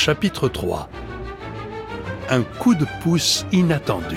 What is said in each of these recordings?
Chapitre 3. Un coup de pouce inattendu.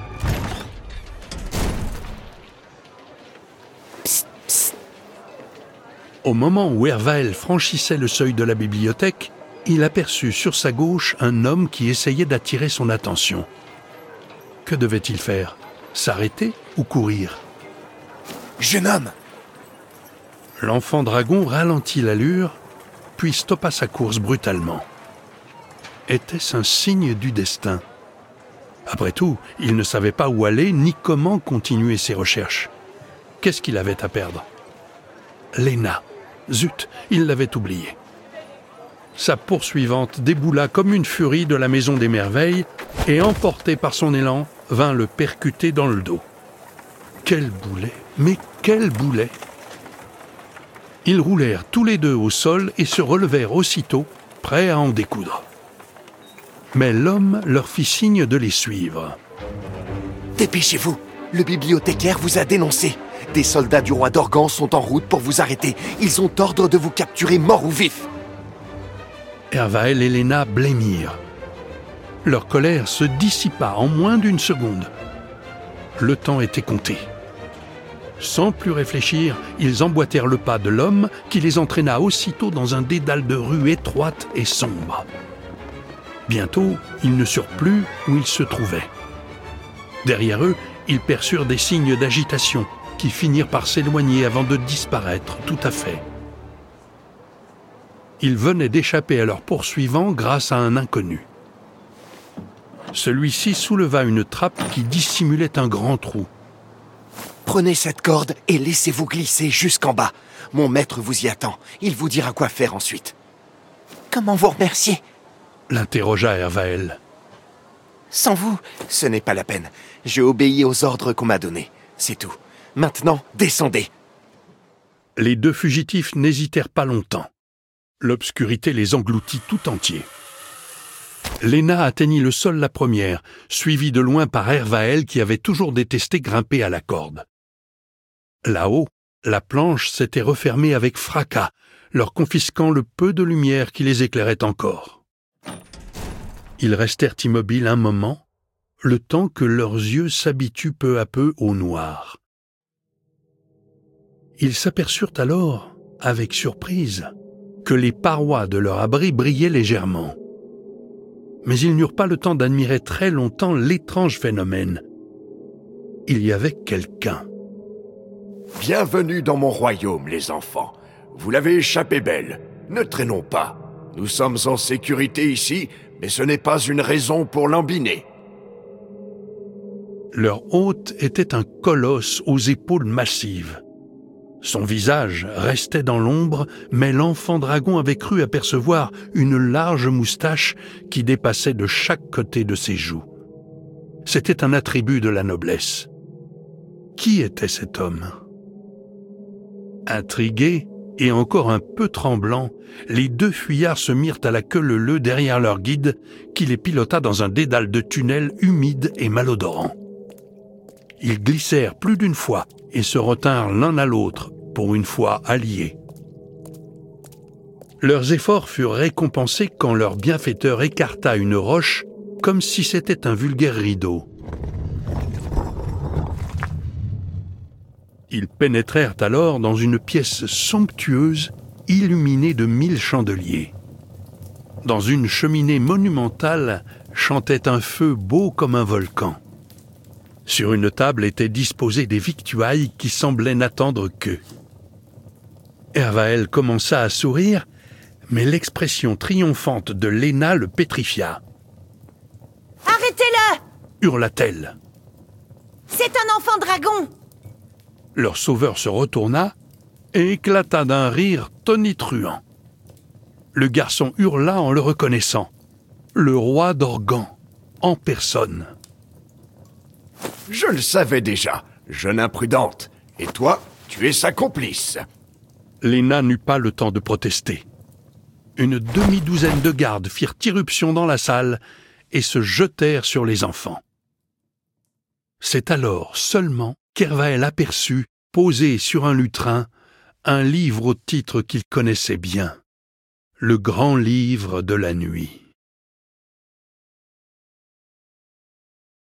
Psst, psst. Au moment où Hervaël franchissait le seuil de la bibliothèque, il aperçut sur sa gauche un homme qui essayait d'attirer son attention. Que devait-il faire? S'arrêter ou courir? Jeune homme! L'enfant dragon ralentit l'allure, puis stoppa sa course brutalement. Était-ce un signe du destin? Après tout, il ne savait pas où aller ni comment continuer ses recherches. Qu'est-ce qu'il avait à perdre? Léna. Zut, il l'avait oubliée. Sa poursuivante déboula comme une furie de la maison des merveilles et, emportée par son élan, vint le percuter dans le dos. Quel boulet! Mais quel boulet! Ils roulèrent tous les deux au sol et se relevèrent aussitôt, prêts à en découdre. Mais l'homme leur fit signe de les suivre. Dépêchez-vous! Le bibliothécaire vous a dénoncé. Des soldats du roi d'Organ sont en route pour vous arrêter. Ils ont ordre de vous capturer mort ou vif. Hervaël et Léna blêmirent. Leur colère se dissipa en moins d'une seconde. Le temps était compté. Sans plus réfléchir, ils emboîtèrent le pas de l'homme qui les entraîna aussitôt dans un dédale de rues étroites et sombres. Bientôt, ils ne surent plus où ils se trouvaient. Derrière eux, ils perçurent des signes d'agitation qui finirent par s'éloigner avant de disparaître tout à fait. Ils venaient d'échapper à leur poursuivant grâce à un inconnu. Celui-ci souleva une trappe qui dissimulait un grand trou. Prenez cette corde et laissez-vous glisser jusqu'en bas. Mon maître vous y attend. Il vous dira quoi faire ensuite. Comment vous remercier? L'interrogea Hervaël. Sans vous, ce n'est pas la peine. J'ai obéi aux ordres qu'on m'a donnés. C'est tout. Maintenant, descendez. Les deux fugitifs n'hésitèrent pas longtemps. L'obscurité les engloutit tout entiers. Léna atteignit le sol la première, suivie de loin par Hervaël qui avait toujours détesté grimper à la corde. Là-haut, la planche s'était refermée avec fracas, leur confisquant le peu de lumière qui les éclairait encore. Ils restèrent immobiles un moment, le temps que leurs yeux s'habituent peu à peu au noir. Ils s'aperçurent alors, avec surprise, que les parois de leur abri brillaient légèrement. Mais ils n'eurent pas le temps d'admirer très longtemps l'étrange phénomène. Il y avait quelqu'un. Bienvenue dans mon royaume, les enfants. Vous l'avez échappé belle. Ne traînons pas. Nous sommes en sécurité ici, mais ce n'est pas une raison pour lambiner. Leur hôte était un colosse aux épaules massives. Son visage restait dans l'ombre, mais l'enfant dragon avait cru apercevoir une large moustache qui dépassait de chaque côté de ses joues. C'était un attribut de la noblesse. Qui était cet homme? Intrigués et encore un peu tremblants, les deux fuyards se mirent à la queue leu-leu derrière leur guide, qui les pilota dans un dédale de tunnels humides et malodorants. Ils glissèrent plus d'une fois et se retinrent l'un à l'autre, pour une fois alliés. Leurs efforts furent récompensés quand leur bienfaiteur écarta une roche comme si c'était un vulgaire rideau. Ils pénétrèrent alors dans une pièce somptueuse, illuminée de 1000 chandeliers. Dans une cheminée monumentale chantait un feu beau comme un volcan. Sur une table étaient disposées des victuailles qui semblaient n'attendre qu'eux. Hervaël commença à sourire, mais l'expression triomphante de Léna le pétrifia. « Arrêtez-le » hurla-t-elle. « C'est un enfant dragon !» Leur sauveur se retourna et éclata d'un rire tonitruant. Le garçon hurla en le reconnaissant. Le roi d'Organ, en personne. Je le savais déjà, jeune imprudente. Et toi, tu es sa complice. Léna n'eut pas le temps de protester. Une demi-douzaine de gardes firent irruption dans la salle et se jetèrent sur les enfants. C'est alors seulement qu'Hervaël aperçut, posé sur un lutrin, un livre au titre qu'il connaissait bien, le grand livre de la nuit.